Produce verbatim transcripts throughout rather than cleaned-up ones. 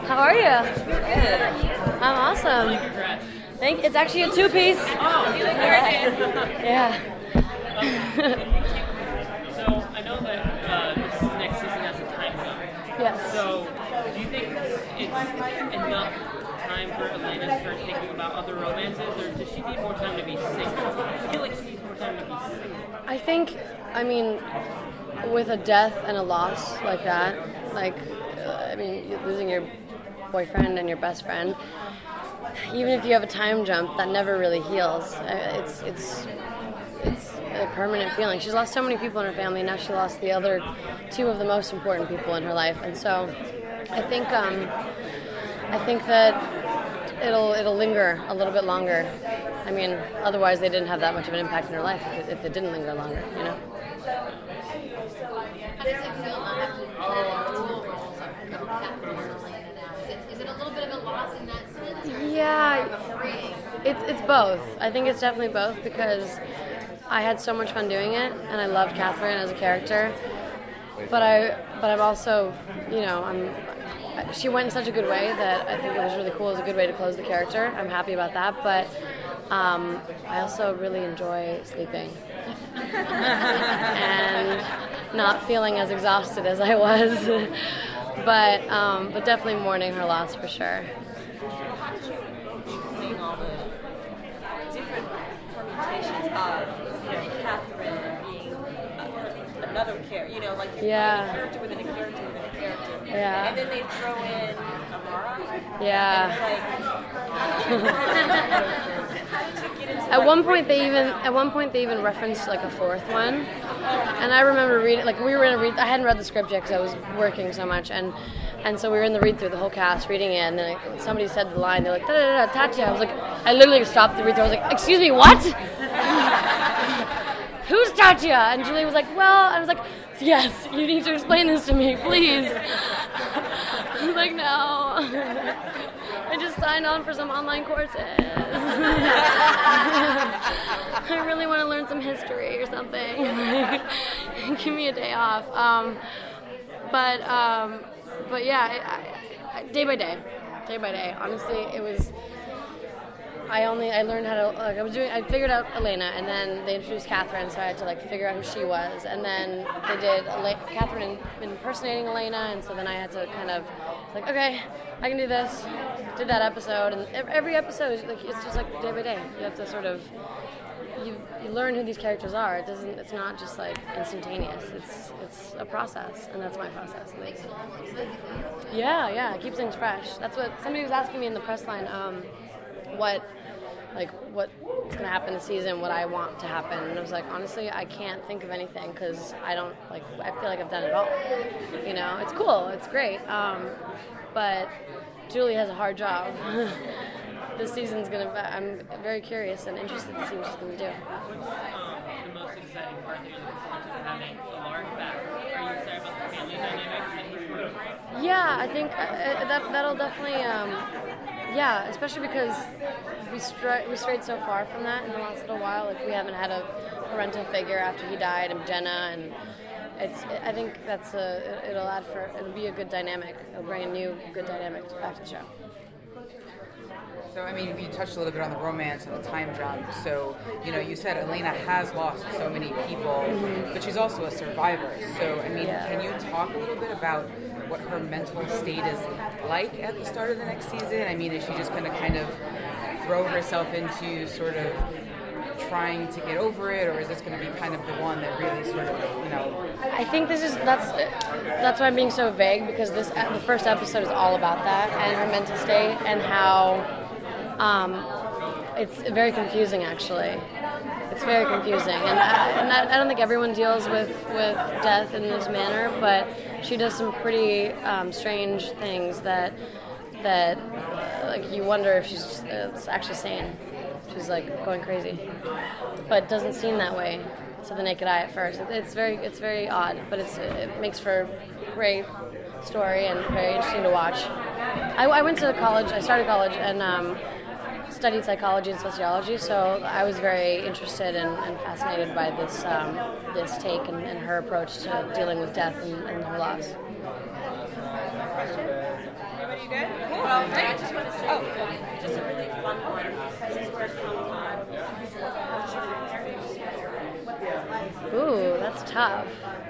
How are you? Good. I'm awesome. Thank. It's actually a two-piece. Oh, you look great. Yeah. So I know that uh, this next season has a time jump. Yes. So do you think it's enough time for Elena to start thinking about other romances, or does she need more time to be single? I feel like she needs more time to be single. I think. I mean, with a death and a loss like that, like, uh, I mean, you're losing your boyfriend and your best friend. Even if you have a time jump, that never really heals. Uh, It's it's it's a permanent feeling. She's lost so many people in her family. Now she lost the other two of the most important people in her life, and so I think um, I think that it'll it'll linger a little bit longer. I mean, otherwise they didn't have that much of an impact in her life if it, if it didn't linger longer, you know. How does it feel not having to play the dual roles of Catherine and Elena now? Is it, is it a little bit of a loss in that sense? Yeah, Freeing? it's it's both. I think it's definitely both because I had so much fun doing it, and I loved Catherine as a character. But I, but I'm also, you know, I'm. She went in such a good way that I think it was really cool. It was a good way to close the character. I'm happy about that. But um, I also really enjoy sleeping and not feeling as exhausted as I was. but um, but definitely mourning her loss for sure. Seeing all the different permutations of, you know, Catherine being uh, another character, you know, like you're Yeah. a character within a character within a character. Yeah. And then they throw in Amara. Yeah. And it's like, how did you get into At like, one point, they writing even that out? at one point they even referenced like a fourth one, and I remember reading like we were in a read. I hadn't read the script yet because I was working so much, and and so we were in the read through the whole cast reading it, and then like, somebody said the line. They're like da da da Tatya. I was like, I literally stopped the read through. I was like, excuse me, what? Who's Tatya? And Julie was like, well, I was like, yes, you need to explain this to me, please. I was like, no. I just signed on for some online courses. I really want to learn some history or something. Give me a day off. Um, but um, but yeah, I, I, day by day, day by day. Honestly, it was. I only I learned how to like I was doing I figured out Elena, and then they introduced Catherine, so I had to like figure out who she was, and then they did Ele- Catherine impersonating Elena, and so then I had to kind of like, okay, I can do this. Did that episode, and every episode is like it's just like day by day. You have to sort of you you learn who these characters are. It doesn't it's not just like instantaneous. It's it's a process, and that's my process. Like, yeah, yeah, it keeps things fresh. That's what somebody was asking me in the press line. Um, what like what's gonna happen this season, what I want to happen, and I was like, honestly, I can't think of anything because I don't like I feel like I've done it all. You know, it's cool, it's great, um, but Julie has a hard job. This season's gonna I'm very curious and interested to see what she's gonna do. What's um, the most exciting part that you're looking forward to having Alaric back? Are you excited about the family dynamics that he's portraying? Yeah, I think uh, that that'll definitely. Um, Yeah, especially because we stray, we strayed so far from that in the last little while. Like, we haven't had a parental figure after he died, and Jenna, and it's. I think that's a. It'll add for. It'll be a good dynamic. It'll bring a new good dynamic back to the show. So, I mean, you touched a little bit on the romance and the time jump. So, you know, you said Elena has lost so many people, mm-hmm. but she's also a survivor. So, I mean, Yeah. can you talk a little bit about what her mental state is like at the start of the next season? I mean, is she just going to kind of throw herself into sort of trying to get over it, or is this going to be kind of the one that really sort of, you know? I think this is that's that's why I'm being so vague, because this the first episode is all about that and her mental state and how. Um, it's very confusing, actually. It's very confusing, and, I, and I, I don't think everyone deals with, with death in this manner, but she does some pretty um, strange things that that uh, like you wonder if she's uh, actually sane. She's like going crazy, but doesn't seem that way to the naked eye at first. It, it's very it's very odd, but it's it makes for a great story and very interesting to watch. I, I went to college. I started college and. Um, studied psychology and sociology, so I was very interested and, and fascinated by this um, this take and, and her approach to dealing with death and, and her loss. Everybody good? I just want to say, oh. just a really fun one. This is where Comic-Con. Ooh, that's tough.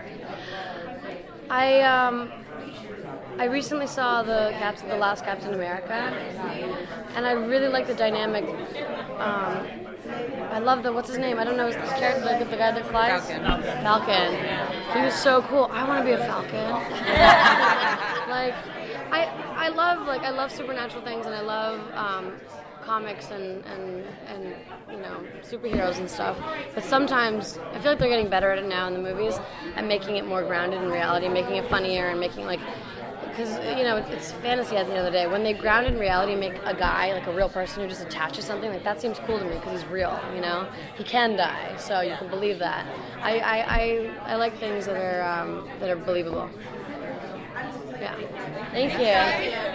I um, I recently saw the Caps, the last Captain America, and I really like the dynamic. Um, I love the what's his name? I don't know his character, the, the guy that flies. Falcon. Falcon. He was so cool. I want to be a Falcon. Like, I I love like I love supernatural things, and I love um, comics and, and and you know superheroes and stuff. But sometimes I feel like they're getting better at it now in the movies, and making it more grounded in reality, making it funnier, and making like. Because, you know, it's fantasy at the end of the day. When they ground in reality, make a guy, like a real person who just attaches something, like that seems cool to me because he's real, you know? He can die, so you can believe that. I I, I, I like things that are um, that are believable. Yeah. Thank you.